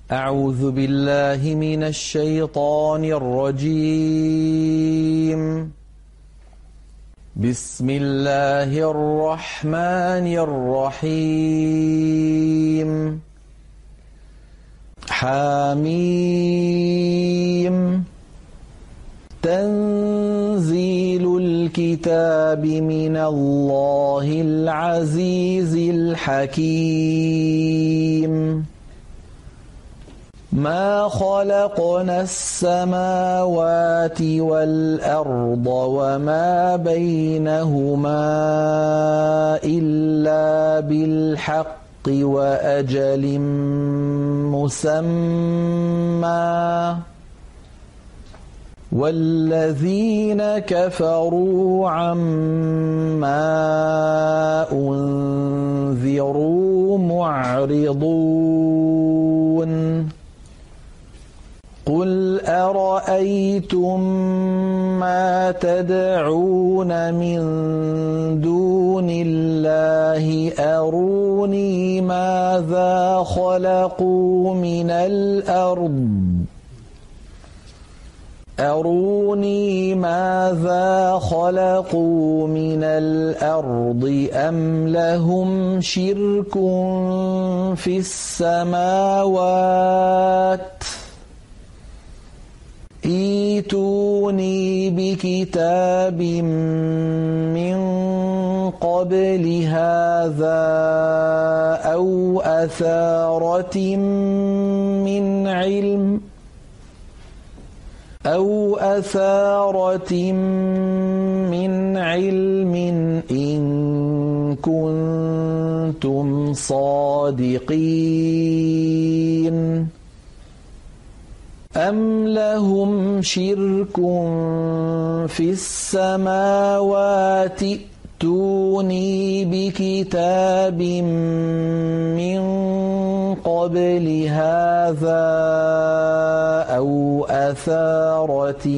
أعوذ بالله من الشيطان الرجيم. بسم الله الرحمن الرحيم. حميم. تنزيل الكتاب من الله العزيز الحكيم. ما خلقنا السماوات والأرض وما بينهما إلا بالحق وأجل مسمى والذين كفروا عما أنذروا معرضون. قل أرأيتم ما تدعون من دون الله أروني ماذا خلقوا من الأرض أم لهم شرك في السماوات ائتوني بكتاب من قبل هذا أو أثارة من علم إن كنتم صادقين. أم لهم شرك في السماوات ائتوني بكتاب من قبل هذا أو أثارة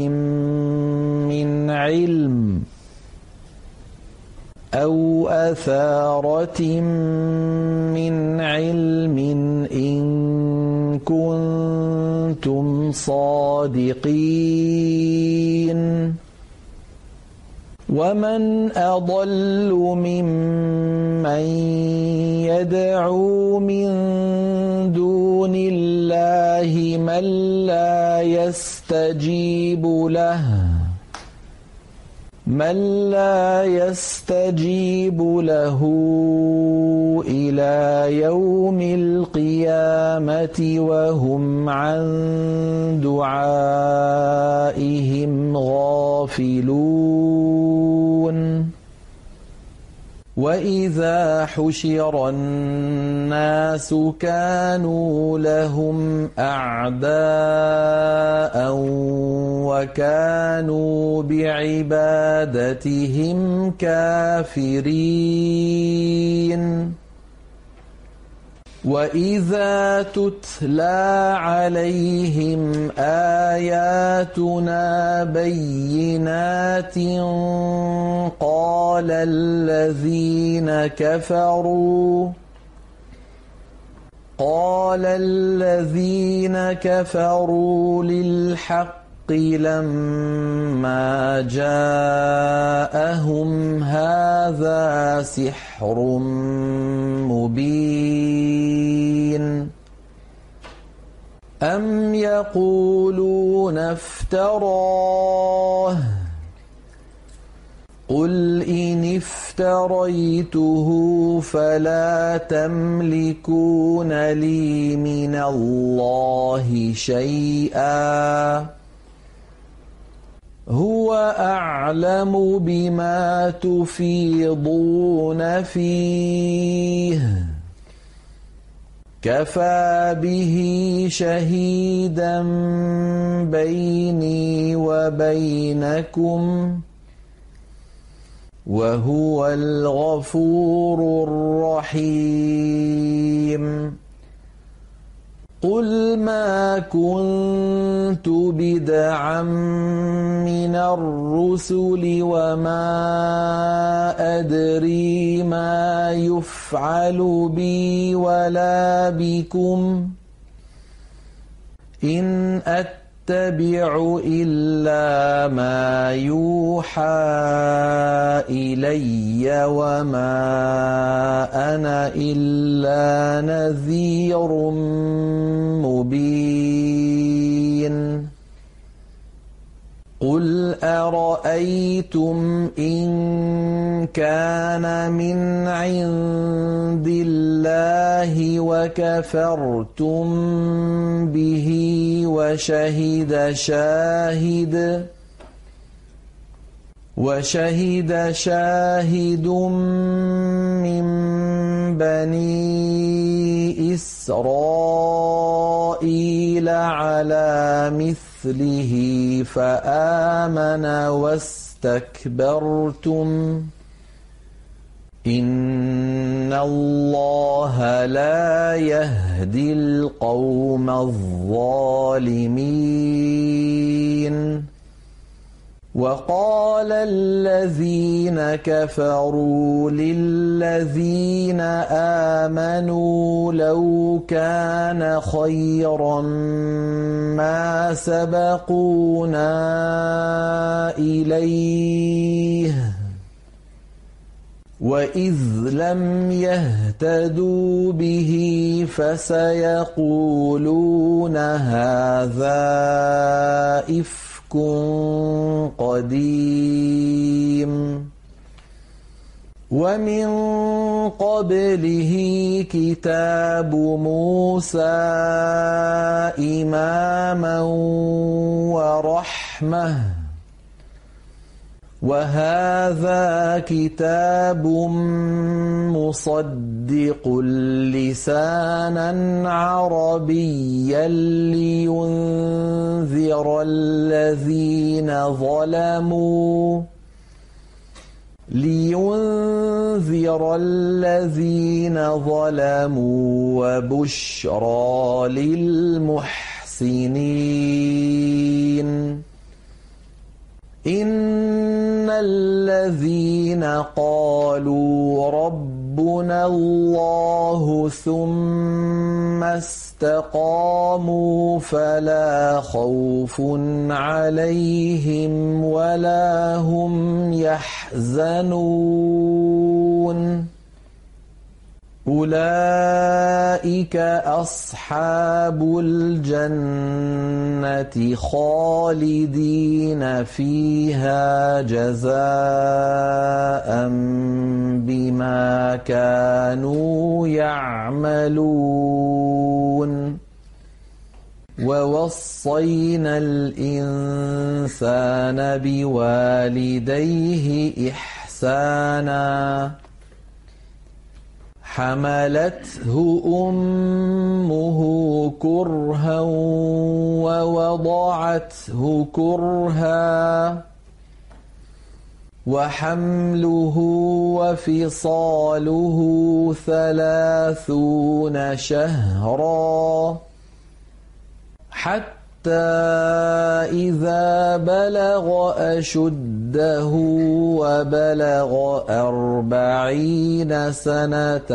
من علم إن كنتم صادقين. ومن أضل ممن يدعو من دون الله من لا يستجيب له إلى يوم القيامة وهم عن دعائهم غافلون. وإذا حشر الناس كانوا لهم أعداء وكانوا بعبادتهم كافرين. وإذا تتلى عليهم آياتنا بينات قال الذين كفروا للحق لما جاءهم هذا سحر مبين. أم يقولون افتراه قل إن افتريته فلا تملكون لي من الله شيئا هو أعلم بما تفيضون فيه كفى به شهيدا بيني وبينكم وهو الغفور الرحيم. قل ما كنت بدعا من الرسل وما أدري ما يفعل بي ولا بكم إن أتبع إلا ما يوحى إلي وما أنا إلا نذير مبين قل أرأيتم إن كان من عند الله وكفرتم به وشهد شاهد من بني إسرائيل على مثله فآمن واستكبرتم إن الله لا يهدي القوم الظالمين وقال الذين كفروا للذين آمنوا لو كان خيرا ما سبقونا إليه وإذ لم يهتدوا به فسيقولون هذا إفك قديم ومن قبله كتاب موسى إماما ورحمة وهذا كتاب مصدق لسانا عربيا لينذر الذين ظلموا وبشرى للمحسنين إن الذين قالوا ربنا الله ثم استقاموا فلا خوف عليهم ولا هم يحزنون أولئك أصحاب الجنة خالدين فيها جزاء بما كانوا يعملون ووصينا الإنسان بوالديه إحسانا حملته أمه كرها ووضعته كرها وحمله وفصاله 30 شهرا حتى إذا بلغ أشده وبلغ 40 سنة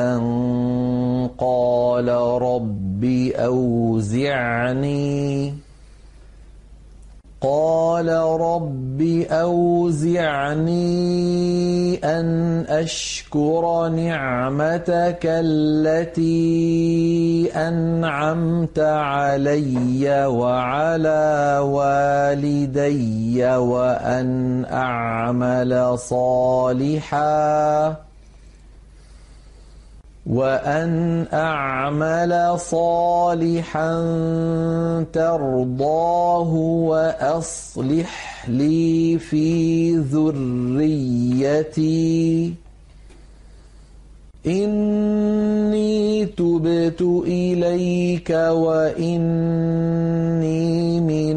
قال رب أوزعني أن أشكر نعمتك التي أنعمت علي وعلى والدي وأن أعمل صالحا ترضاه وأصلح لي في ذريتي إني تبت إليك وإني من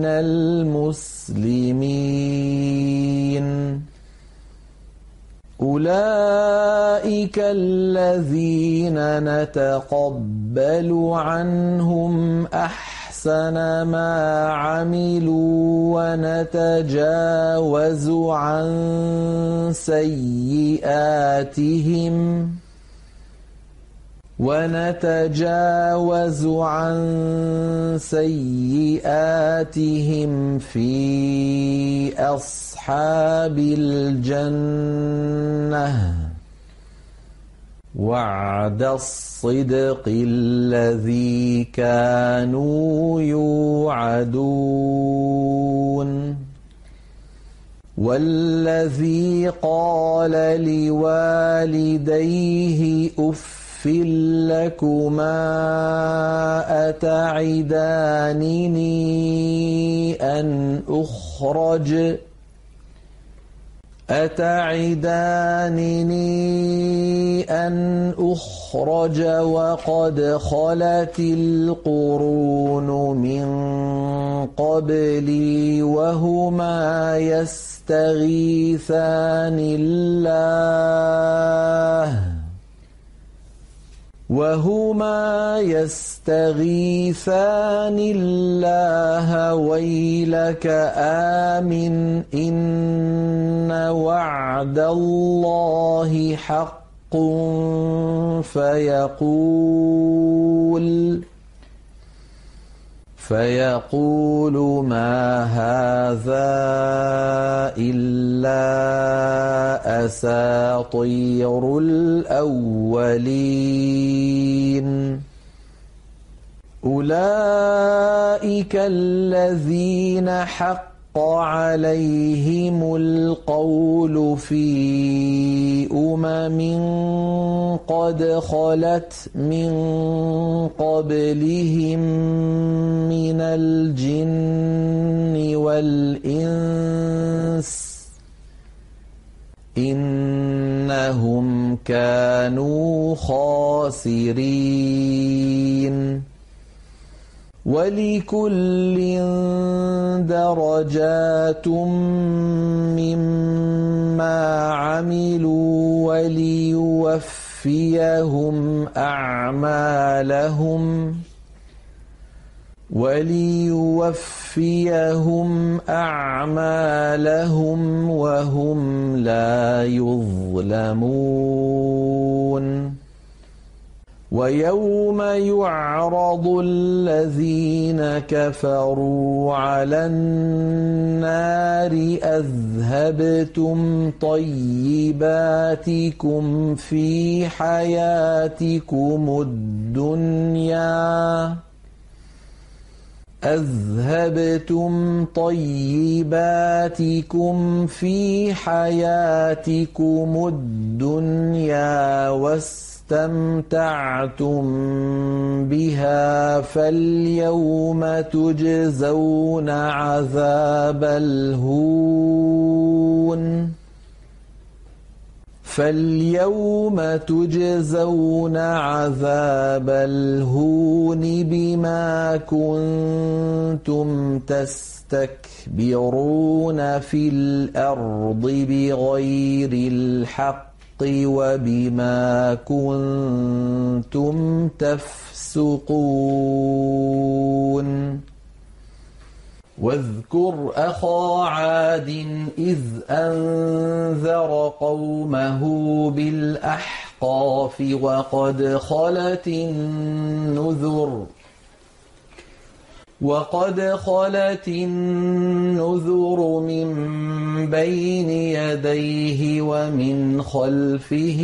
المسلمين أولئك الذين نتقبل عنهم أحسن ما عملوا ونتجاوز عن سيئاتهم ونتجاوز عن سيئاتهم في أصحاب الجنة وعد الصدق الذي كانوا يوعدون والذي قال لوالديه أف لكما أتعدانني أن أخرج وقد خلت القرون من قبلي وهما يستغيثان الله ويلك آمن إن وعد الله حق فيقول ما هذا إلا أساطير الأولين أولئك الذين حق عليهم القول في قد خلت من قبلهم من الجن والإنس إنهم كانوا خاسرين ولكل درجات مما عملوا وليوفيهم أعمالهم وهم لا يظلمون ويوم يعرض الذين كفروا على النار أذهبتم طيباتكم في حياتكم الدنيا واستمتعتم بها فاليوم تجزون عذاب الهون بما كنتم تستكبرون في الأرض بغير الحق وبما كنتم تفسقون واذكر أخا عاد إذ أنذر قومه بالأحقاف وقد خلت النذر من بين يديه ومن خلفه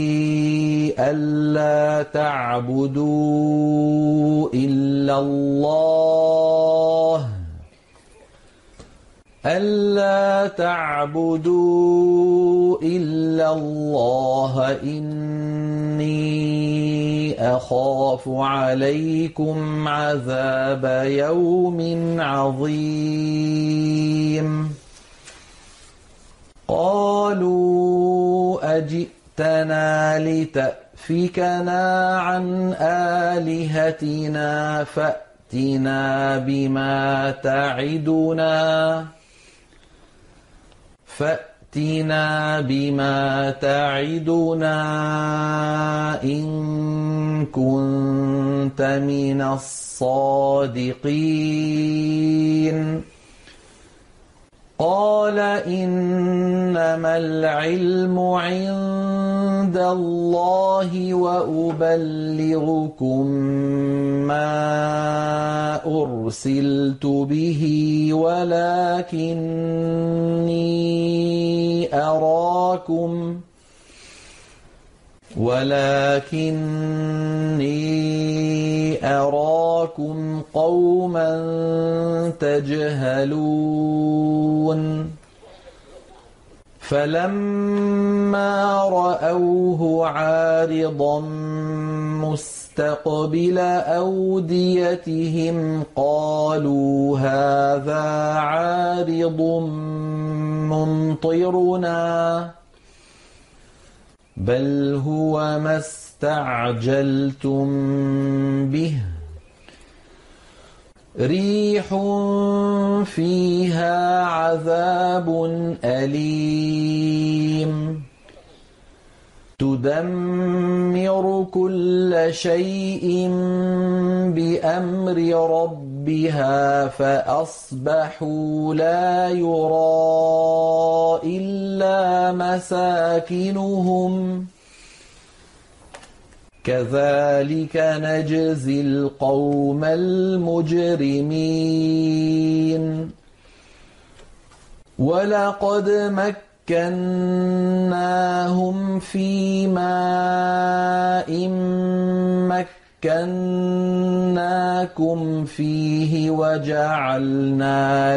ألا تعبدوا إلا الله إني أخاف عليكم عذاب يوم عظيم قالوا أجئتنا لتأفكنا عن آلهتنا فأتنا بما تعدنا إن كنت من الصادقين قال إنما العلم عند عند الله وأبلغكم ما أرسلت به ولكني أراكم قوما تجهلون فلما رأوه عارضا مستقبل أوديتهم قالوا هذا عارض ممطرنا بل هو ما استعجلتم به ريح فيها عذاب أليم تدمر كل شيء بأمر ربها فأصبحوا لا يرى إلا مساكنهم كذلك نجزي القوم المجرمين ولقد مكناهم في ماء مكناكم فيه وجعلنا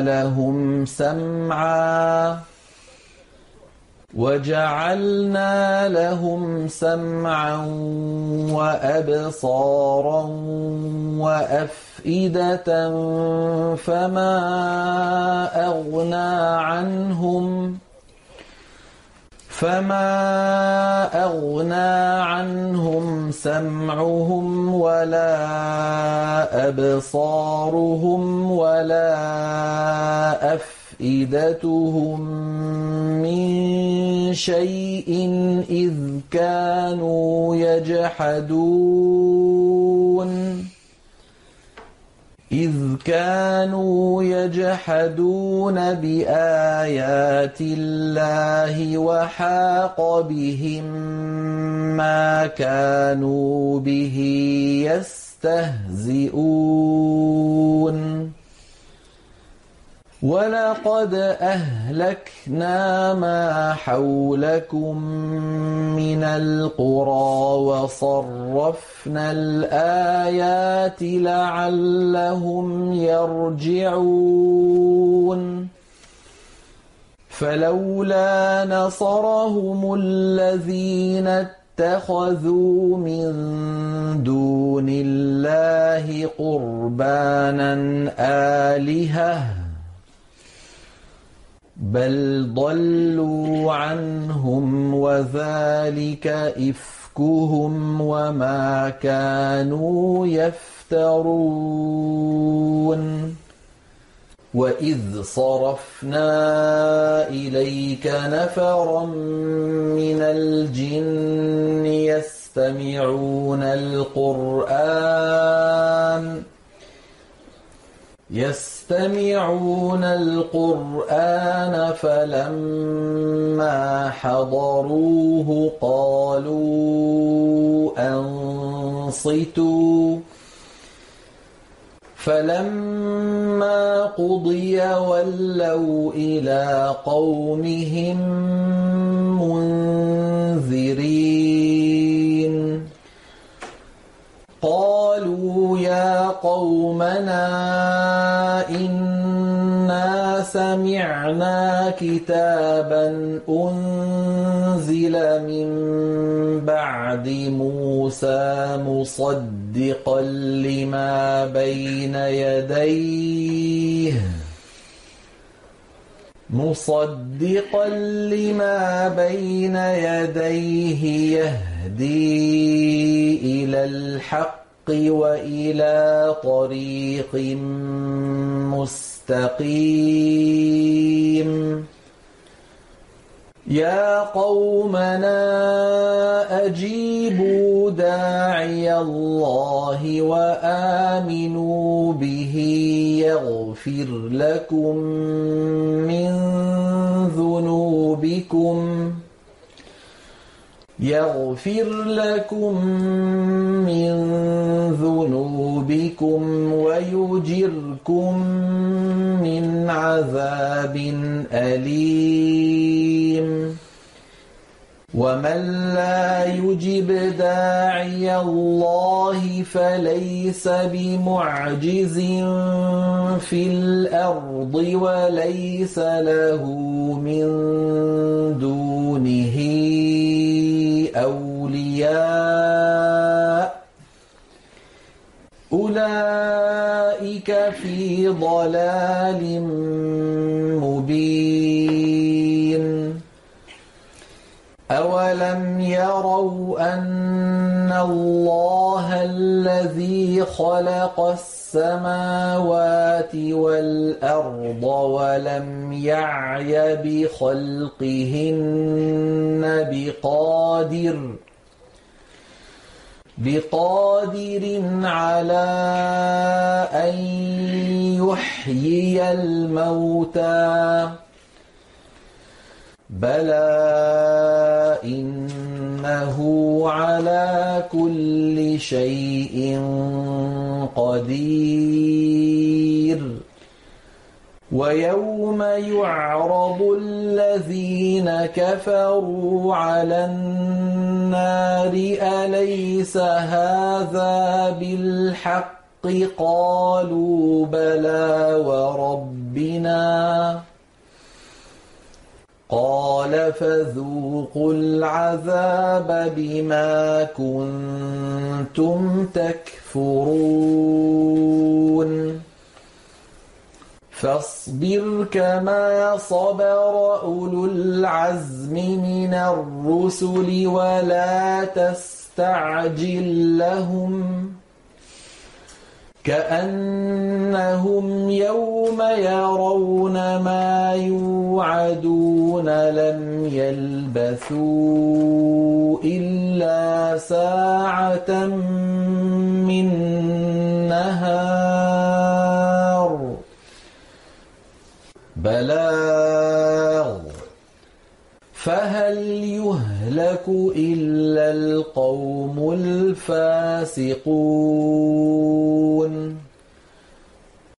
لهم سمعا وأبصارا وأفئدة فما أغنى عنهم سمعهم ولا أبصارهم ولا أفئدتهم من شيء إذ كانوا يجحدون بآيات الله وحاق بهم ما كانوا به يستهزئون ولقد أهلكنا ما حولكم من القرى وصرفنا الآيات لعلهم يرجعون فلولا نصرهم الذين اتخذوا من دون الله قربانا آلهة بل ضلوا عنهم وذلك إفكهم وما كانوا يفترون وإذ صرفنا إليك نفرا من الجن يستمعون القرآن فلما حضروه قالوا أنصتوا فلما قضي ولوا إلى قومهم منذرين قالوا يا قومنا إنا سمعنا كتابا أنزل من بعد موسى مصدقا لما بين يديه يهدي إلى الحق وإلى طريق مستقيم يا قومنا أجيبوا داعي الله وآمنوا به يغفر لكم من يغفر لكم من ذنوبكم ويجركم من عذاب أليم ومن لا يجب داعي الله فليس بمعجز في الأرض وليس له من دونه أولياء أولئك في ضلال مبين أولم يروا أن الله الذي خلق السماوات والأرض ولم يعي بخلقهن بقادر على أن يحيي الموتى بلى إنه على كل شيء قدير ويوم يعرض الذين كفروا على النار أليس هذا بالحق قالوا بلى وربنا قال فذوقوا العذاب بما كنتم تكفرون فاصبر كما صبر أولو العزم من الرسل ولا تستعجل لهم كأنهم يوم يرون ما يوعدون لم يلبثوا إلا ساعة من نهار بلاغ فهل يهلك إلا القوم الفاسقون